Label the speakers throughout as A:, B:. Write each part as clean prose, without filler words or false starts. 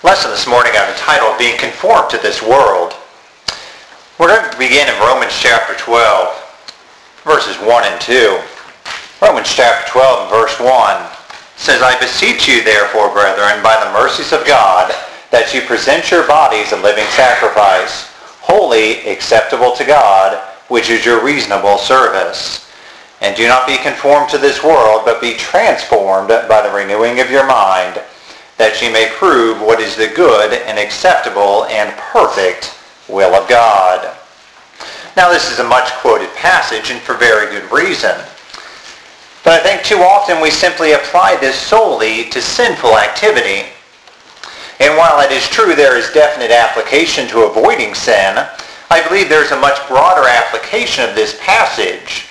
A: Lesson this morning I've entitled Being Conformed to This World. We're going to begin in Romans chapter 12, verses 1 and 2. Romans chapter 12 and verse 1 says, I beseech you therefore, brethren, by the mercies of God, that you present your bodies a living sacrifice, holy, acceptable to God, which is your reasonable service. And do not be conformed to this world, but be transformed by the renewing of your mind, that ye may prove what is the good and acceptable and perfect will of God. Now this is a much quoted passage, and for very good reason. But I think too often we simply apply this solely to sinful activity. And while it is true there is definite application to avoiding sin, I believe there is a much broader application of this passage.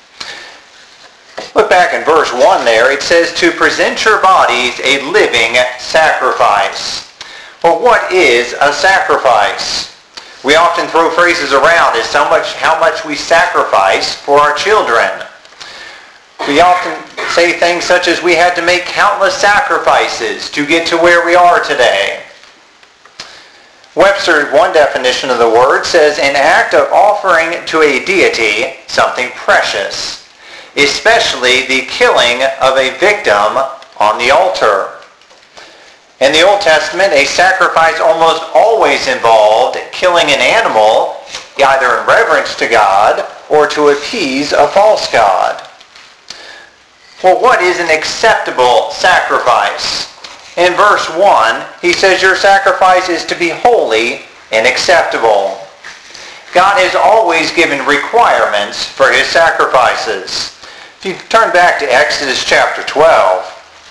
A: Look back in verse 1 there. It says to present your bodies a living sacrifice. Well, what is a sacrifice? We often throw phrases around as how much we sacrifice for our children. We often say things such as we had to make countless sacrifices to get to where we are today. Webster's one definition of the word says an act of offering to a deity something precious, especially the killing of a victim on the altar. In the Old Testament, a sacrifice almost always involved killing an animal, either in reverence to God or to appease a false god. Well, what is an acceptable sacrifice? In verse 1, he says your sacrifice is to be holy and acceptable. God has always given requirements for his sacrifices. If you turn back to Exodus chapter 12,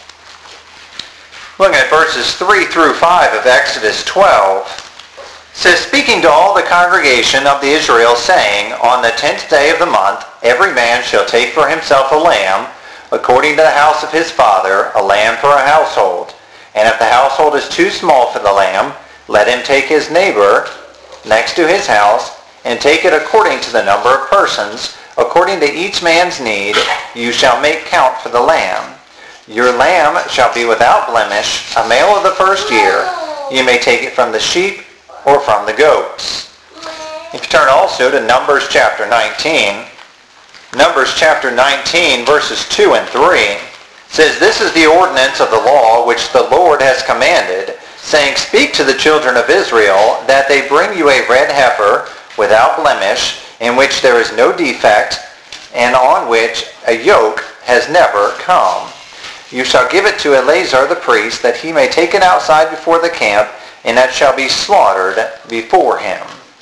A: looking at verses 3 through 5 of Exodus 12, it says, speaking to all the congregation of the Israel, saying, on the 10th day of the month, every man shall take for himself a lamb, according to the house of his father, a lamb for a household. And if the household is too small for the lamb, let him take his neighbor next to his house, and take it according to the number of persons, according to each man's need, you shall make count for the lamb. Your lamb shall be without blemish, a male of the first year. You may take it from the sheep or from the goats. If you turn also to Numbers chapter 19, Numbers chapter 19, verses 2 and 3, says, this is the ordinance of the law which the Lord has commanded, saying, speak to the children of Israel, that they bring you a red heifer without blemish, in which there is no defect, and on which a yoke has never come. You shall give it to Eleazar the priest, that he may take it outside before the camp, and that shall be slaughtered before him.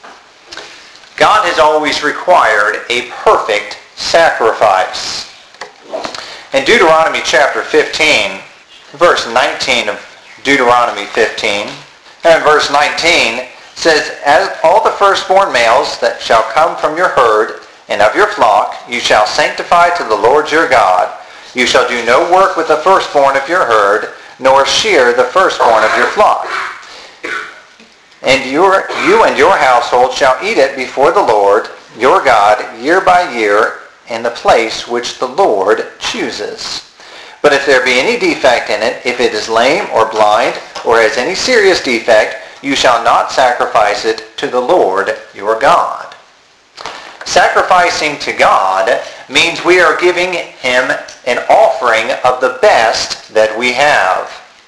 A: God has always required a perfect sacrifice. In Deuteronomy chapter 15, verse 19 of Deuteronomy 15, and verse 19, says, as all the firstborn males that shall come from your herd and of your flock, you shall sanctify to the Lord your God. You shall do no work with the firstborn of your herd, nor shear the firstborn of your flock. And you and your household shall eat it before the Lord your God year by year in the place which the Lord chooses. But if there be any defect in it, if it is lame or blind, or has any serious defect, you shall not sacrifice it to the Lord your God. Sacrificing to God means we are giving him an offering of the best that we have.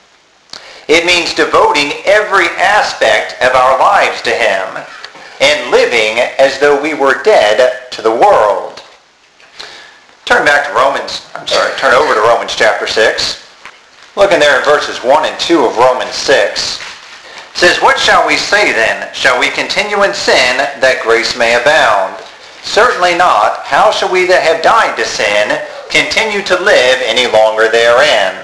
A: It means devoting every aspect of our lives to him and living as though we were dead to the world. Turn over to Romans chapter 6. Looking there in verses 1 and 2 of Romans 6. It says, what shall we say then? Shall we continue in sin that grace may abound? Certainly not. How shall we that have died to sin continue to live any longer therein?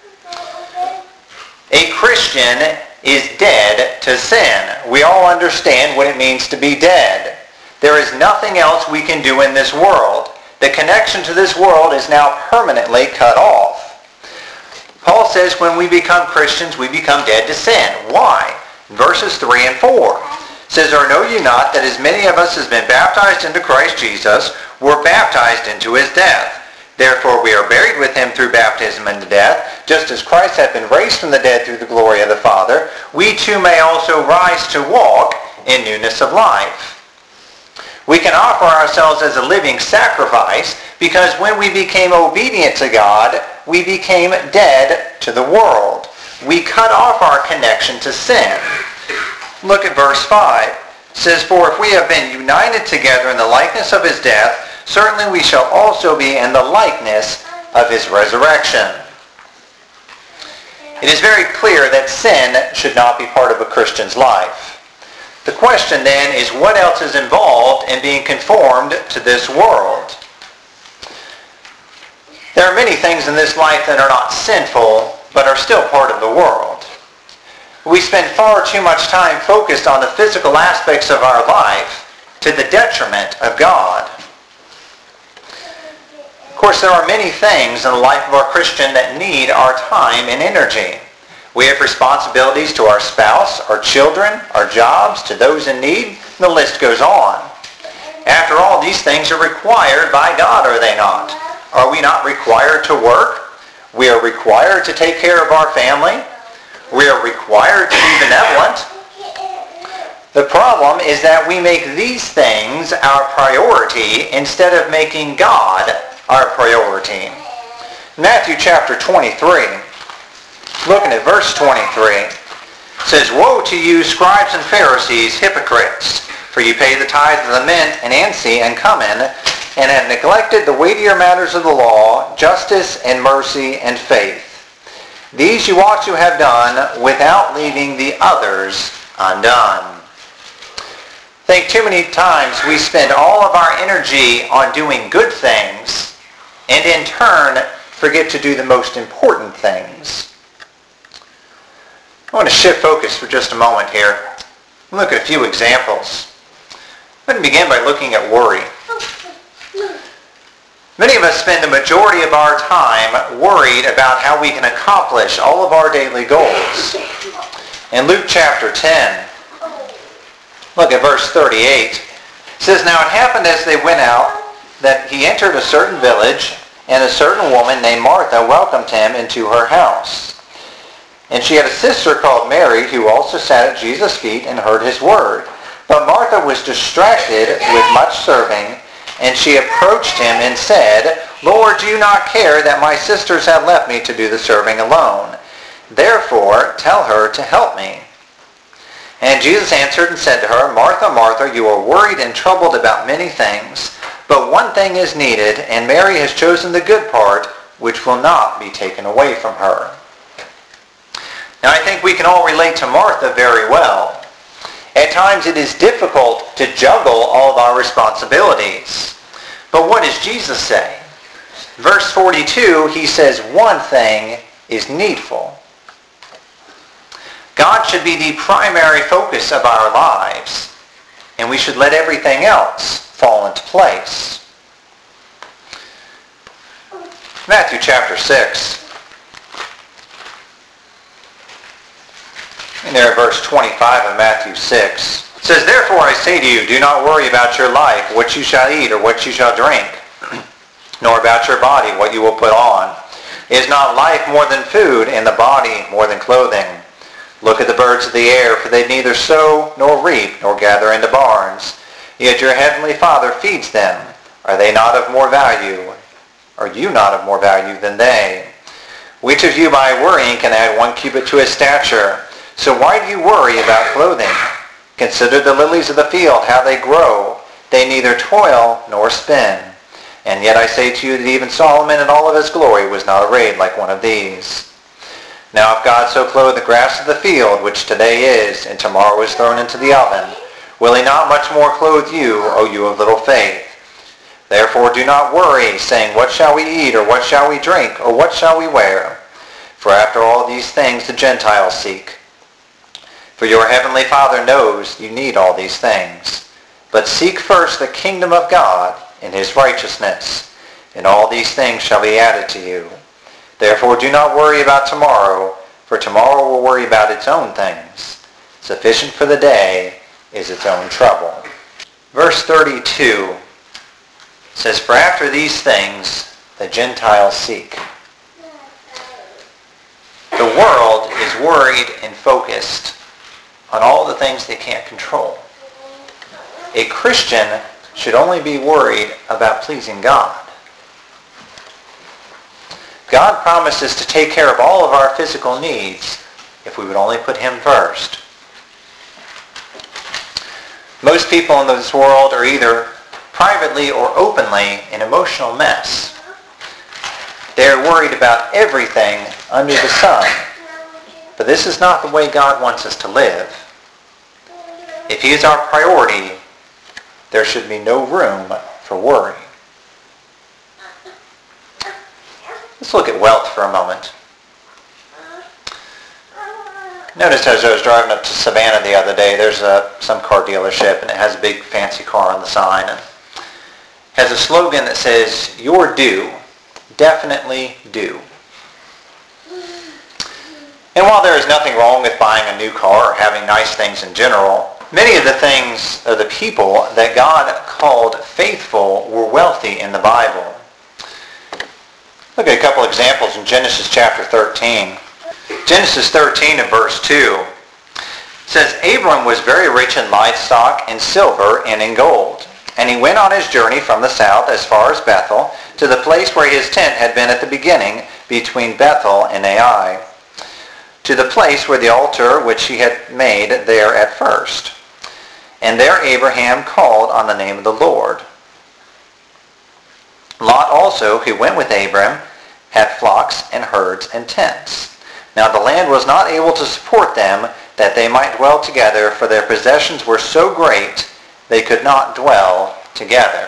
A: A Christian is dead to sin. We all understand what it means to be dead. There is nothing else we can do in this world. The connection to this world is now permanently cut off. Paul says when we become Christians, we become dead to sin. Why? Verses 3 and 4 says, or know ye not that as many of us as been baptized into Christ Jesus were baptized into his death? Therefore we are buried with him through baptism into death, just as Christ hath been raised from the dead through the glory of the Father, we too may also rise to walk in newness of life. We can offer ourselves as a living sacrifice because when we became obedient to God, we became dead to the world. We cut off our connection to sin. Look at verse 5. It says, "For if we have been united together in the likeness of his death, certainly we shall also be in the likeness of his resurrection." It is very clear that sin should not be part of a Christian's life. The question then is, what else is involved in being conformed to this world? There are many things in this life that are not sinful, but are still part of the world. We spend far too much time focused on the physical aspects of our life to the detriment of God. Of course, there are many things in the life of our Christian that need our time and energy. We have responsibilities to our spouse, our children, our jobs, to those in need, and the list goes on. After all, these things are required by God, are they not? Are we not required to work? We are required to take care of our family. We are required to be benevolent. The problem is that we make these things our priority instead of making God our priority. Matthew chapter 23, looking at verse 23, says, "Woe to you, scribes and Pharisees, hypocrites! For you pay the tithe of the mint and anise and cumin, and have neglected the weightier matters of the law, justice and mercy and faith. These you ought to have done without leaving the others undone." I think too many times we spend all of our energy on doing good things and in turn forget to do the most important things. I want to shift focus for just a moment here. Look at a few examples. I'm going to begin by looking at worry. Many of us spend the majority of our time worried about how we can accomplish all of our daily goals. In Luke chapter 10, look at verse 38. It says, "Now it happened as they went out that he entered a certain village, and a certain woman named Martha welcomed him into her house. And she had a sister called Mary, who also sat at Jesus' feet and heard his word. But Martha was distracted with much serving, and she approached him and said, 'Lord, do you not care that my sisters have left me to do the serving alone? Therefore, tell her to help me.' And Jesus answered and said to her, 'Martha, Martha, you are worried and troubled about many things, but one thing is needed, and Mary has chosen the good part, which will not be taken away from her.'" Now I think we can all relate to Martha very well. At times it is difficult to juggle all of our responsibilities. But what does Jesus say? Verse 42, he says, one thing is needful. God should be the primary focus of our lives, and we should let everything else fall into place. Matthew chapter 6. And there in verse 25 of Matthew 6. It says, "Therefore I say to you, do not worry about your life, what you shall eat or what you shall drink, nor about your body, what you will put on. Is not life more than food, and the body more than clothing? Look at the birds of the air, for they neither sow nor reap nor gather into barns, yet your heavenly Father feeds them. Are they not of more value? Are you not of more value than they? Which of you by worrying can add 1 cubit to his stature? So why do you worry about clothing? Consider the lilies of the field, how they grow. They neither toil nor spin. And yet I say to you that even Solomon in all of his glory was not arrayed like one of these. Now if God so clothe the grass of the field, which today is, and tomorrow is thrown into the oven, will he not much more clothe you, O you of little faith? Therefore do not worry, saying, what shall we eat, or what shall we drink, or what shall we wear? For after all these things the Gentiles seek. For your heavenly Father knows you need all these things. But seek first the kingdom of God and his righteousness, and all these things shall be added to you. Therefore do not worry about tomorrow, for tomorrow will worry about its own things. Sufficient for the day is its own trouble." Verse 32 says, "For after these things the Gentiles seek. The world is worried and focused on all the things they can't control. A Christian should only be worried about pleasing God. God promises to take care of all of our physical needs if we would only put Him first. Most people in this world are either privately or openly an emotional mess. They're worried about everything under the sun. But this is not the way God wants us to live. If He is our priority, there should be no room for worry. Let's look at wealth for a moment. Noticed as I was driving up to Savannah the other day, there's some car dealership, and it has a big fancy car on the sign, and has a slogan that says, "You're due, definitely due." And while there is nothing wrong with buying a new car or having nice things in general, many of the things or the people that God called faithful were wealthy in the Bible. Look at a couple examples in Genesis chapter 13. Genesis 13 and verse 2 says, Abram was very rich in livestock, in silver, and in gold. And he went on his journey from the south as far as Bethel, to the place where his tent had been at the beginning, between Bethel and Ai, to the place where the altar which he had made there at first. And there Abraham called on the name of the Lord. Lot also, who went with Abram, had flocks and herds and tents. Now the land was not able to support them, that they might dwell together, for their possessions were so great, they could not dwell together.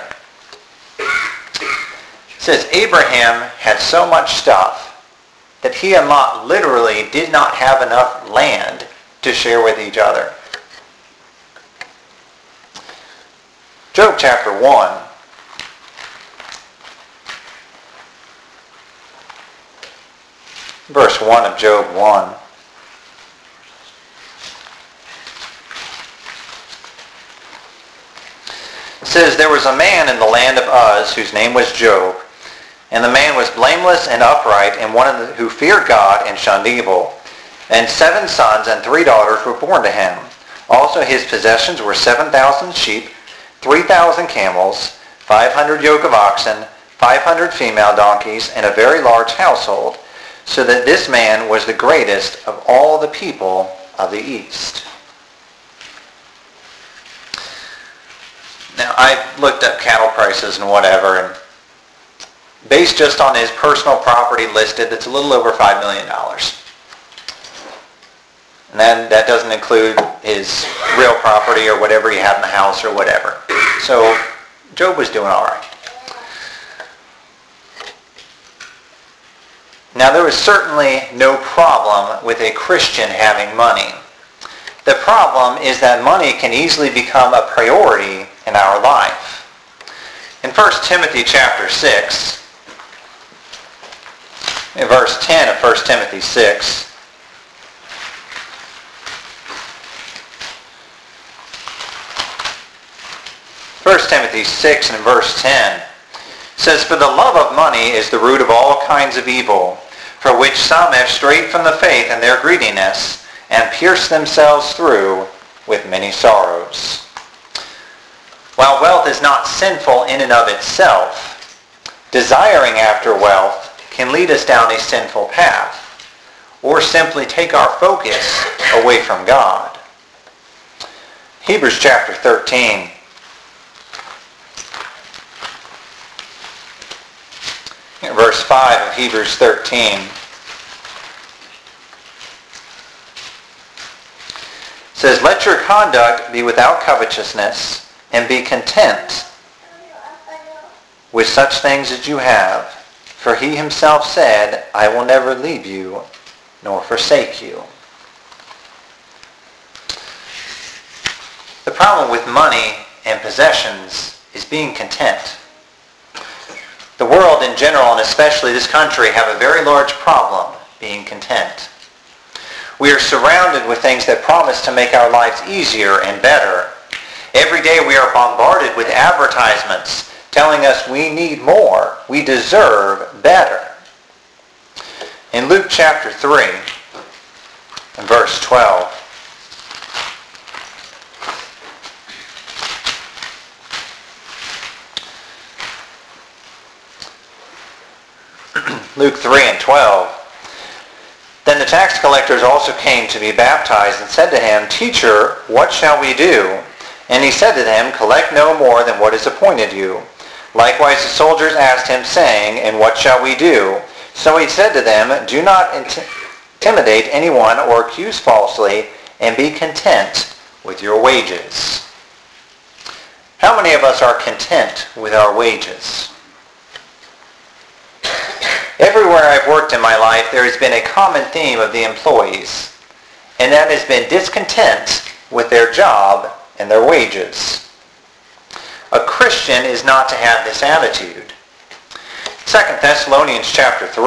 A: It says Abraham had so much stuff that he and Lot literally did not have enough land to share with each other. Job chapter 1. Verse 1 of Job 1. It says, There was a man in the land of Uz whose name was Job, and the man was blameless and upright, and one who feared God and shunned evil. And 7 sons and 3 daughters were born to him. Also his possessions were 7,000 sheep, 3,000 camels, 500 yoke of oxen, 500 female donkeys, and a very large household, so that this man was the greatest of all the people of the East. Now, I looked up cattle prices and whatever, and based just on his personal property listed, it's a little over $5 million. And then that doesn't include his real property or whatever he had in the house or whatever. So Job was doing all right. Now, there was certainly no problem with a Christian having money. The problem is that money can easily become a priority in our life. In 1 Timothy chapter 6, in verse 10 of 1 Timothy 6, First Timothy 6 and verse 10 says, For the love of money is the root of all kinds of evil, for which some have strayed from the faith in their greediness, and pierced themselves through with many sorrows. While wealth is not sinful in and of itself, desiring after wealth can lead us down a sinful path, or simply take our focus away from God. Hebrews chapter 13. Verse 5 of Hebrews 13. It says, Let your conduct be without covetousness, and be content with such things as you have. For he himself said, I will never leave you nor forsake you. The problem with money and possessions is being content. The world in general, and especially this country, have a very large problem being content. We are surrounded with things that promise to make our lives easier and better. Every day we are bombarded with advertisements telling us we need more, we deserve better. In Luke chapter 3, and verse 12, Luke 3 and 12, then the tax collectors also came to be baptized and said to him, Teacher, what shall we do? And he said to them, Collect no more than what is appointed you. Likewise the soldiers asked him, saying, And what shall we do? So he said to them, Do not intimidate anyone or accuse falsely, and be content with your wages. How many of us are content with our wages? Everywhere I've worked in my life, there has been a common theme of the employees, and that has been discontent with their job and their wages. A Christian is not to have this attitude. 2 Thessalonians chapter 3,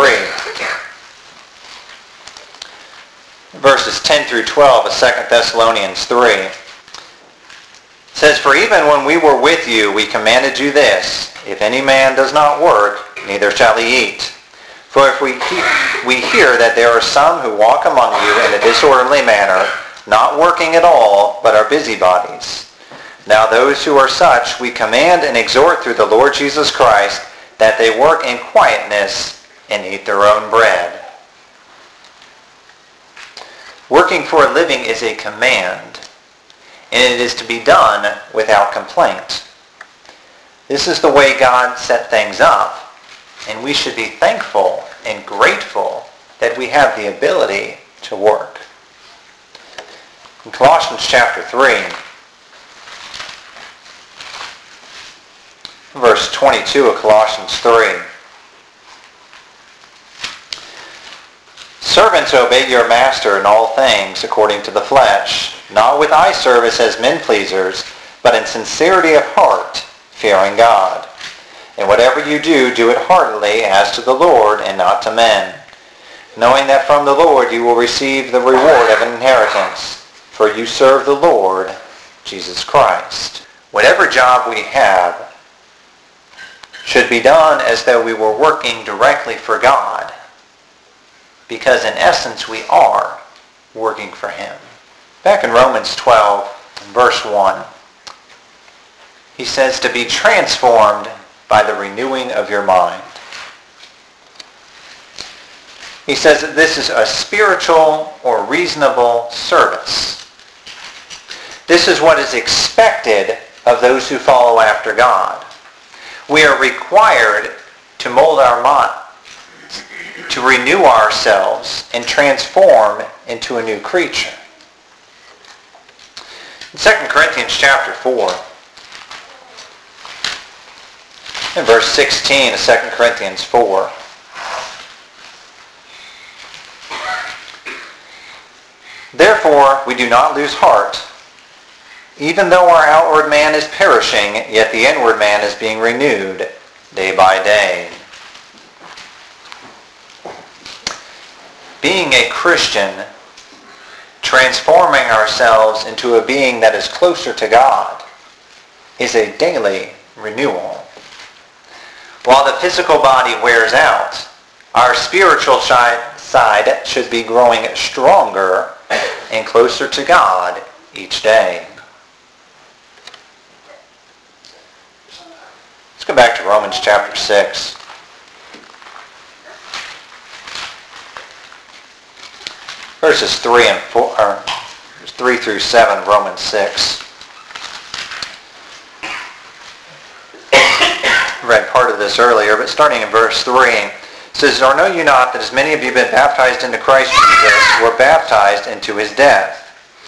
A: verses 10 through 12 of 2 Thessalonians 3, says, For even when we were with you, we commanded you this, If any man does not work, neither shall he eat. For if we hear that there are some who walk among you in a disorderly manner, not working at all, but are busybodies. Now those who are such we command and exhort through the Lord Jesus Christ, that they work in quietness and eat their own bread. Working for a living is a command, and it is to be done without complaint. This is the way God set things up. And we should be thankful and grateful that we have the ability to work. In Colossians chapter 3, verse 22 of Colossians 3. Servants, obey your master in all things according to the flesh, not with eye service as men pleasers, but in sincerity of heart, fearing God. And whatever you do, do it heartily as to the Lord and not to men, knowing that from the Lord you will receive the reward of an inheritance, for you serve the Lord Jesus Christ. Whatever job we have should be done as though we were working directly for God, because in essence we are working for Him. Back in Romans 12, verse 1, he says to be transformed by the renewing of your mind. He says that this is a spiritual or reasonable service. This is what is expected of those who follow after God. We are required to mold our mind, to renew ourselves and transform into a new creature. In 2 Corinthians chapter 4, in verse 16 of 2 Corinthians 4. Therefore, we do not lose heart. Even though our outward man is perishing, yet the inward man is being renewed day by day. Being a Christian, transforming ourselves into a being that is closer to God, is a daily renewal. While the physical body wears out, our spiritual side should be growing stronger and closer to God each day. Let's go back to Romans chapter 6. Verses 3 and 4, or 3 through 7, Romans 6. Read part of this earlier, but starting in verse 3, it says, Or know you not that as many of you have been baptized into Christ Jesus were baptized into his death?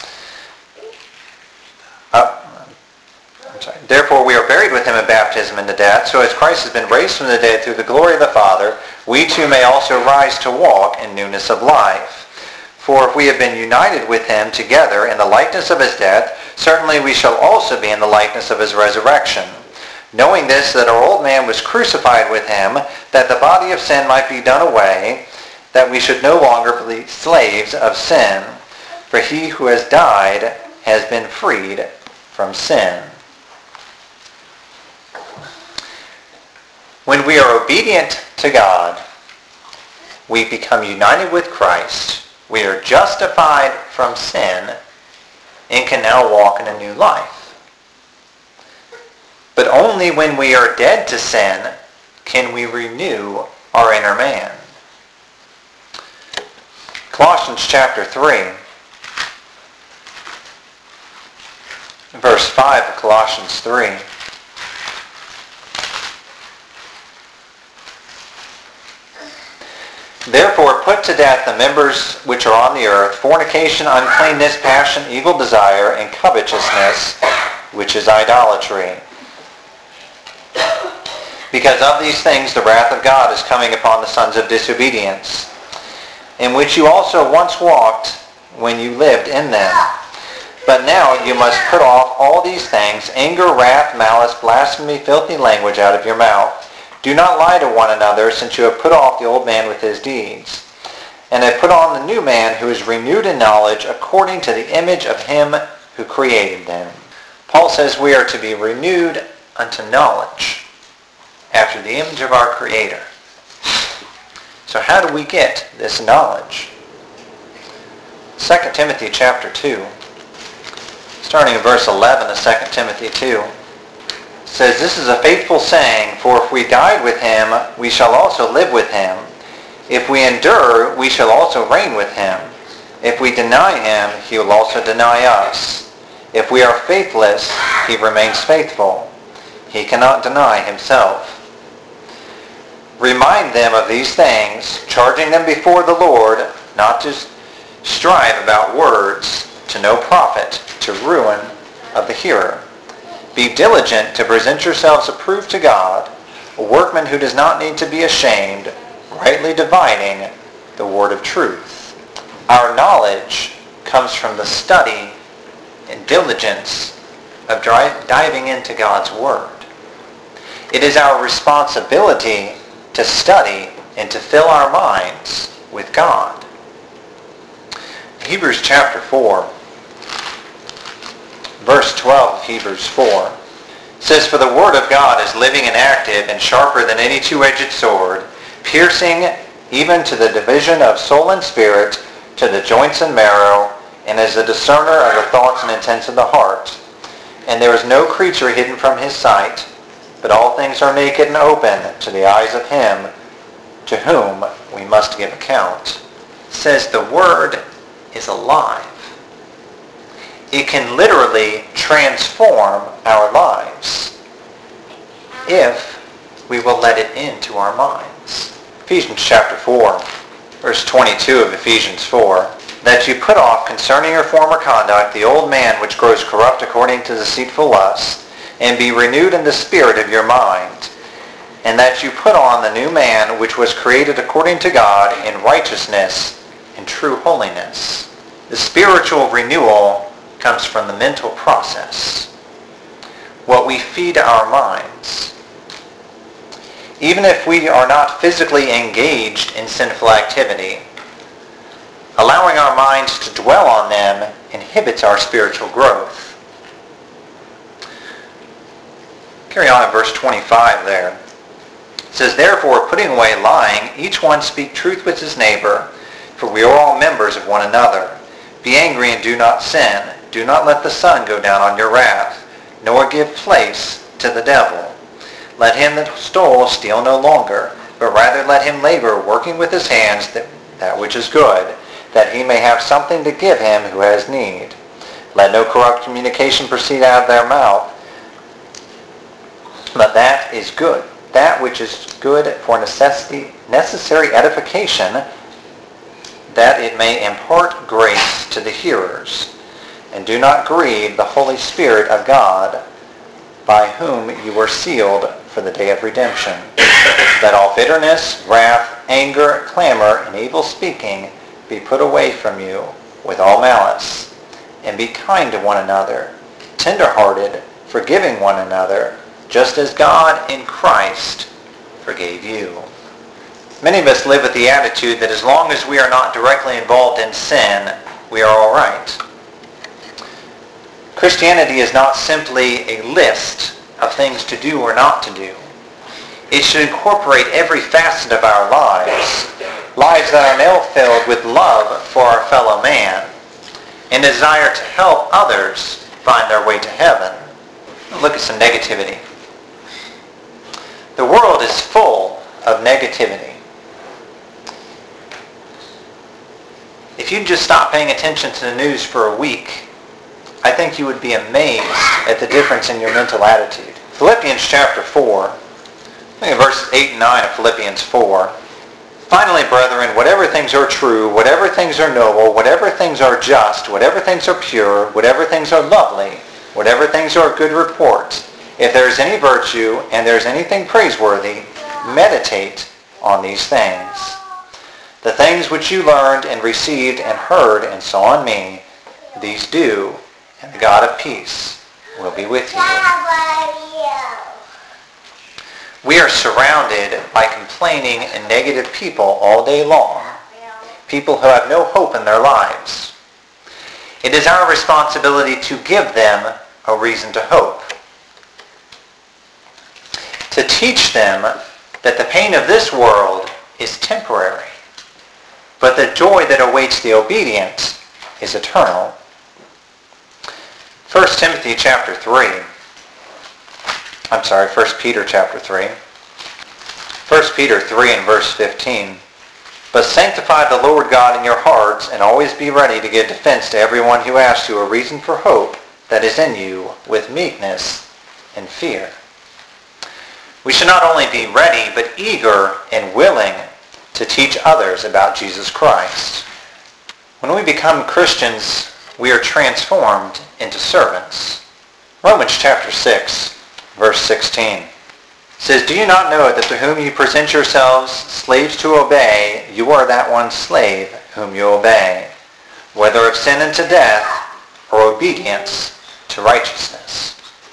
A: Therefore we are buried with him in baptism into death, so as Christ has been raised from the dead through the glory of the Father, we too may also rise to walk in newness of life. For if we have been united with him together in the likeness of his death, certainly we shall also be in the likeness of his resurrection. Knowing this, that our old man was crucified with him, that the body of sin might be done away, that we should no longer be slaves of sin. For he who has died has been freed from sin. When we are obedient to God, we become united with Christ. We are justified from sin and can now walk in a new life. But only when we are dead to sin can we renew our inner man. Colossians chapter 3, verse 5 of Colossians 3. Therefore put to death the members which are on the earth, fornication, uncleanness, passion, evil desire, and covetousness, which is idolatry. Because of these things the wrath of God is coming upon the sons of disobedience, in which you also once walked when you lived in them. But now you must put off all these things, anger, wrath, malice, blasphemy, filthy language out of your mouth. Do not lie to one another, since you have put off the old man with his deeds, and have put on the new man, who is renewed in knowledge according to the image of him who created them. Paul says we are to be renewed unto knowledge after the image of our Creator. So how do we get this knowledge? 2 Timothy chapter 2, starting in verse 11 of 2 Timothy 2, says, "This is a faithful saying, for if we died with him, we shall also live with him. If we endure, we shall also reign with him. If we deny him, he will also deny us. If we are faithless, he remains faithful. He cannot deny himself. Remind them of these things, charging them before the Lord not to strive about words to no profit, to ruin of the hearer. Be diligent to present yourselves approved to God, a workman who does not need to be ashamed, rightly dividing the word of truth." Our knowledge comes from the study and diligence of diving into God's Word. It is our responsibility to study and to fill our minds with God. Hebrews chapter 4, verse 12 of Hebrews 4 says, "For the Word of God is living and active and sharper than any two-edged sword, piercing even to the division of soul and spirit, to the joints and marrow, and is a discerner of the thoughts and intents of the heart. And there is no creature hidden from his sight, but all things are naked and open to the eyes of him to whom we must give account." It says the Word is alive. It can literally transform our lives if we will let it into our minds. Ephesians chapter 4, verse 22 of Ephesians 4, "That you put off concerning your former conduct the old man which grows corrupt according to deceitful lusts, and be renewed in the spirit of your mind, and that you put on the new man which was created according to God in righteousness and true holiness." The spiritual renewal comes from the mental process, what we feed our minds. Even if we are not physically engaged in sinful activity, allowing our minds to dwell on them inhibits our spiritual growth. Carry on in verse 25 there. It says, "Therefore, putting away lying, each one speak truth with his neighbor, for we are all members of one another. Be angry and do not sin. Do not let the sun go down on your wrath, nor give place to the devil. Let him that stole steal no longer, but rather let him labor, working with his hands that which is good, that he may have something to give him who has need. Let no corrupt communication proceed out of their mouth, but that which is good for necessary edification, that it may impart grace to the hearers. And do not grieve the Holy Spirit of God, by whom you were sealed for the day of redemption. Let all bitterness, wrath, anger, clamor, and evil speaking be put away from you with all malice. And be kind to one another, tender-hearted, forgiving one another, just as God in Christ forgave you." Many of us live with the attitude that as long as we are not directly involved in sin, we are all right. Christianity is not simply a list of things to do or not to do. It should incorporate every facet of our lives, lives that are now filled with love for our fellow man and desire to help others find their way to heaven. Look at some negativity. The world is full of negativity. If you just stop paying attention to the news for a week, I think you would be amazed at the difference in your mental attitude. Philippians chapter 4, look at verses 8 and 9 of Philippians 4. Finally, brethren, whatever things are true, whatever things are noble, whatever things are just, whatever things are pure, whatever things are lovely, whatever things are of good report, if there is any virtue and there is anything praiseworthy, meditate on these things. The things which you learned and received and heard and saw in me, these do, and the God of peace will be with you. We are surrounded by complaining and negative people all day long. People who have no hope in their lives. It is our responsibility to give them a reason to hope. To teach them that the pain of this world is temporary, but the joy that awaits the obedient is eternal. 1 Peter chapter 3. 1 Peter 3 and verse 15. But sanctify the Lord God in your hearts, and always be ready to give defense to everyone who asks you a reason for hope that is in you with meekness and fear. We should not only be ready, but eager and willing to teach others about Jesus Christ. When we become Christians, we are transformed into servants. Romans chapter 6, verse 16 says, Do you not know that to whom you present yourselves slaves to obey, you are that one slave whom you obey, whether of sin unto death or obedience to righteousness?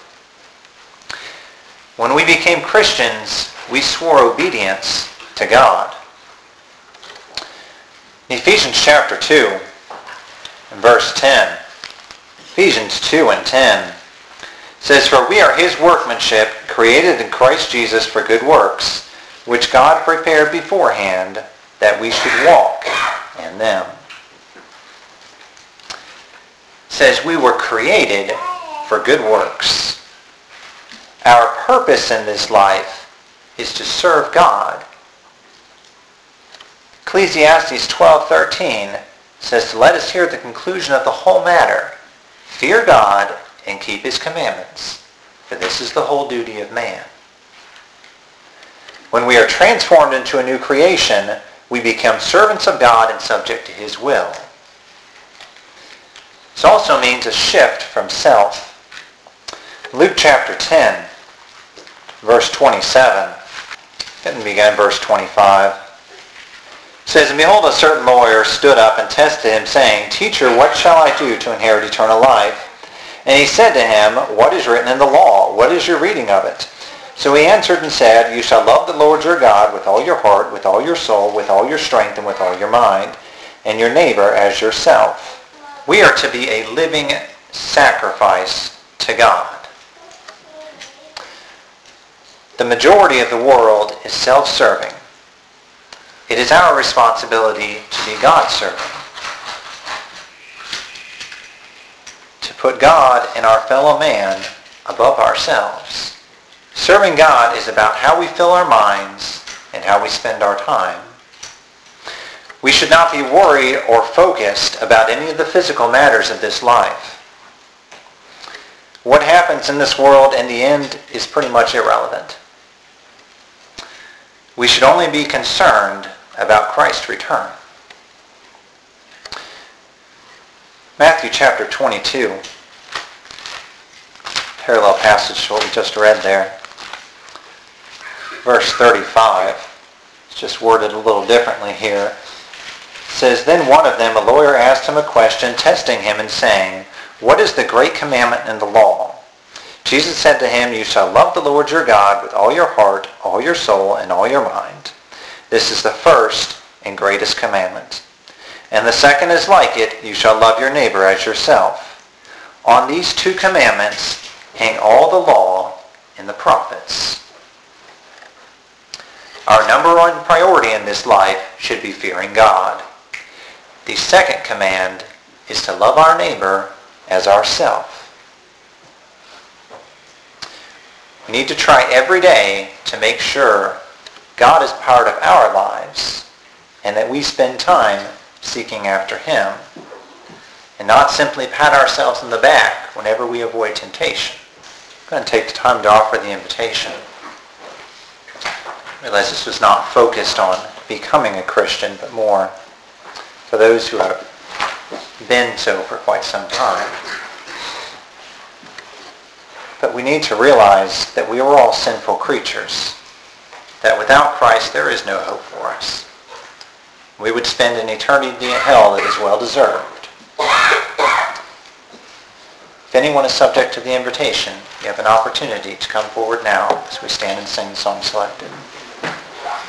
A: When we became Christians, we swore obedience to God. In Ephesians chapter 2, and verse 10, Ephesians 2 and 10 says, For we are his workmanship, created in Christ Jesus for good works, which God prepared beforehand that we should walk in them. It says we were created for good works. Our purpose in this life is to serve God. Ecclesiastes 12:13 says to let us hear the conclusion of the whole matter. Fear God and keep his commandments, for this is the whole duty of man. When we are transformed into a new creation, we become servants of God and subject to his will. This also means a shift from self. Luke chapter 10, verse 27, and begin verse 25. It says, And behold, a certain lawyer stood up and tested him, saying, Teacher, what shall I do to inherit eternal life? And he said to him, What is written in the law? What is your reading of it? So he answered and said, You shall love the Lord your God with all your heart, with all your soul, with all your strength, and with all your mind, and your neighbor as yourself. We are to be a living sacrifice to God. The majority of the world is self-serving. It is our responsibility to be God-serving. To put God and our fellow man above ourselves. Serving God is about how we fill our minds and how we spend our time. We should not be worried or focused about any of the physical matters of this life. What happens in this world in the end is pretty much irrelevant. We should only be concerned about Christ's return. Matthew chapter 22, parallel passage to what we just read there. Verse 35, it's just worded a little differently here. It says, Then one of them, a lawyer, asked him a question, testing him and saying, What is the great commandment in the law? Jesus said to him, You shall love the Lord your God with all your heart, all your soul, and all your mind. This is the first and greatest commandment. And the second is like it, you shall love your neighbor as yourself. On these two commandments hang all the law and the prophets. number one priority in this life should be fearing God. The second command is to love our neighbor as ourself. We need to try every day to make sure God is part of our lives and that we spend time seeking after Him and not simply pat ourselves on the back whenever we avoid temptation. I'm going to take the time to offer the invitation. I realize this was not focused on becoming a Christian, but more for those who have been so for quite some time. But we need to realize that we are all sinful creatures, that without Christ there is no hope for us. We would spend an eternity in hell that is well deserved. If anyone is subject to the invitation, you have an opportunity to come forward now as we stand and sing the song selected.